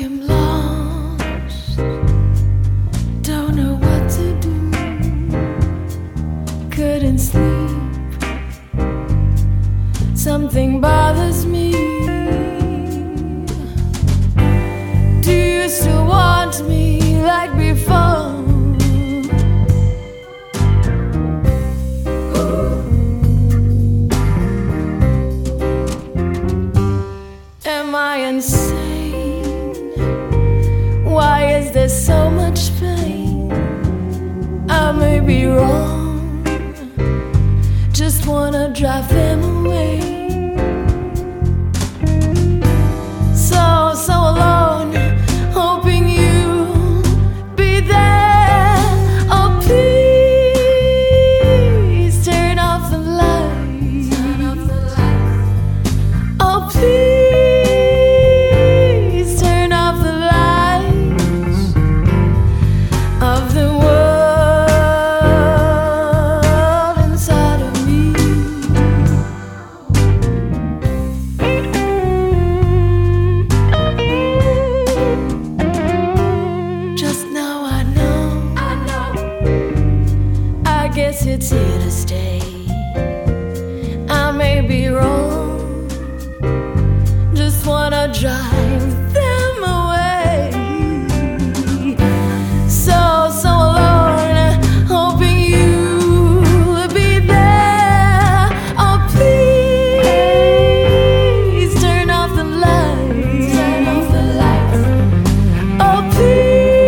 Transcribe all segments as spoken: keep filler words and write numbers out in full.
am lost, don't know what to do, couldn't sleep, something bothers me. Do you still want me like before? Am I insane? Why is there so much pain? I may be wrong, just wanna drive them away. So, so alone, hoping you'll be there. Oh, please turn off the lights. Turn off the lights. Oh, please. Guess it's here to stay. I may be wrong, just wanna drive them away. So, so alone, hoping you'll be there. Oh, please turn off the lights. Turn off the lights. Oh, please.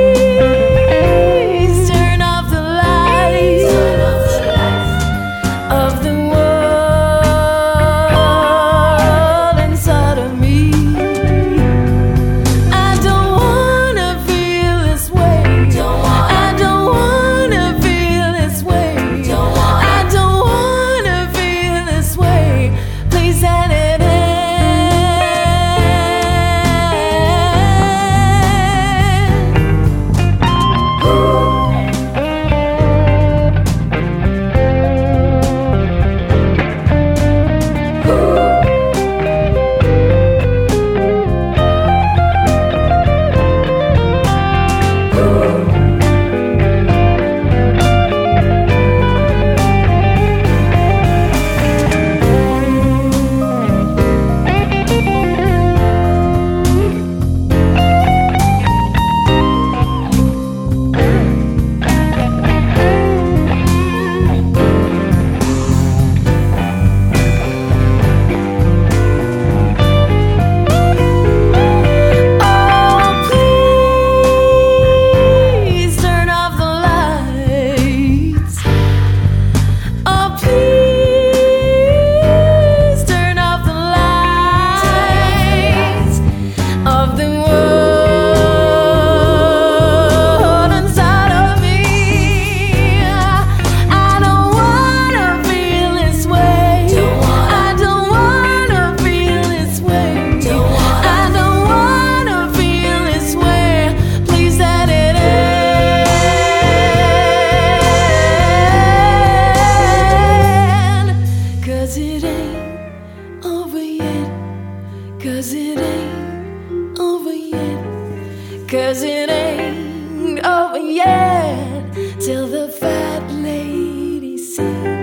Cause it ain't over yet. Cause it ain't over yet till the fat lady sings.